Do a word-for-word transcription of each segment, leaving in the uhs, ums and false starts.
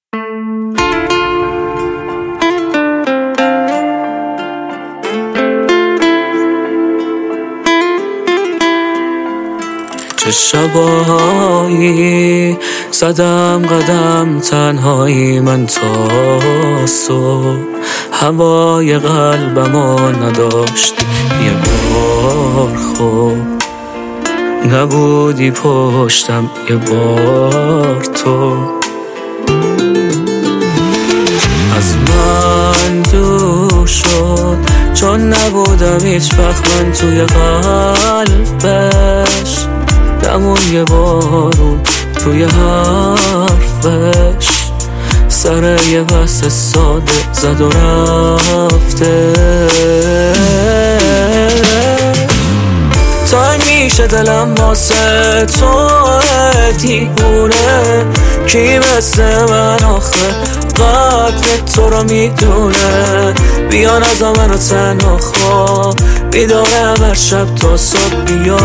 چه شبایی زدم قدم تنهایی من تا صبح، هوای قلبمو نداشت یه بار خوب، نبودی پشتم یه بار تو، از من دور شد چون نبودم هیچ وقت من توی قلبش، دمون یه بارون توی حرفش، سر یه بحث ساده زد و رفته. تنگ میشه دلم واسه تو دیوونه، کی مثل من آخه قدر تو رو میدونه، بیان از منو تنها خواب بیدارم هر شب تا صبح بیا.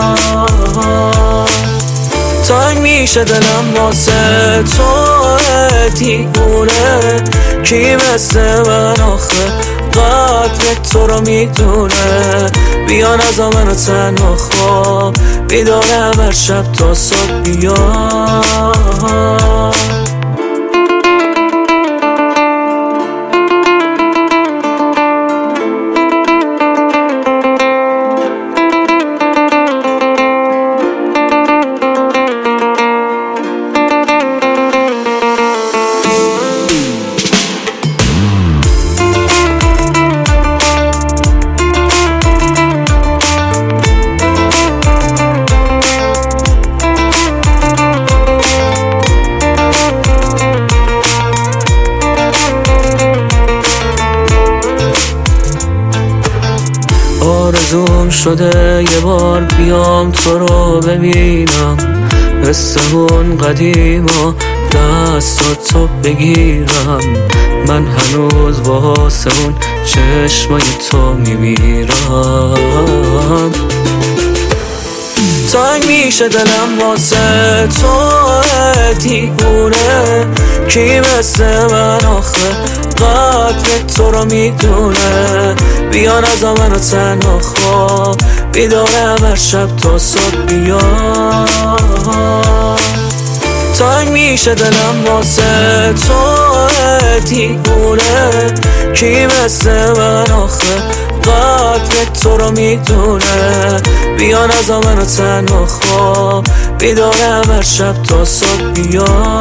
تنگ میشه دلم واسه تو دیوونه، کی مثل من آخه قدر تو رو میدونه، بیان از منو تنها خواب بیدارم هر شب تا صبح بیا. آرزوم شده یه بار بیام تو رو ببینم، مثل اون قدیما دستاتو بگیرم، من هنوز واسه اون چشمای تو میمیرم. تنگ میشه دلم واسه تو دیوونه، کی مثل من آخه قدر تو رو میدونه، بیان از منو تنها خواب بیدارم هر شب تا صبح بیا. تنگ میشه دلم واسه تو دیوونه، کی مثل من آخه قدر تو رو میدونه، بیان از منو تنها خواب بیدارم هر شب تا صبح بیا.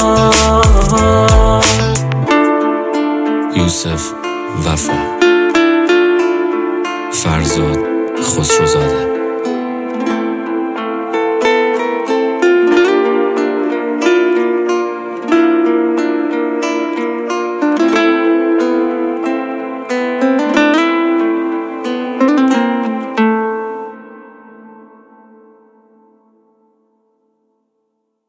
یوسف وفا، فرزاد خسروزاده.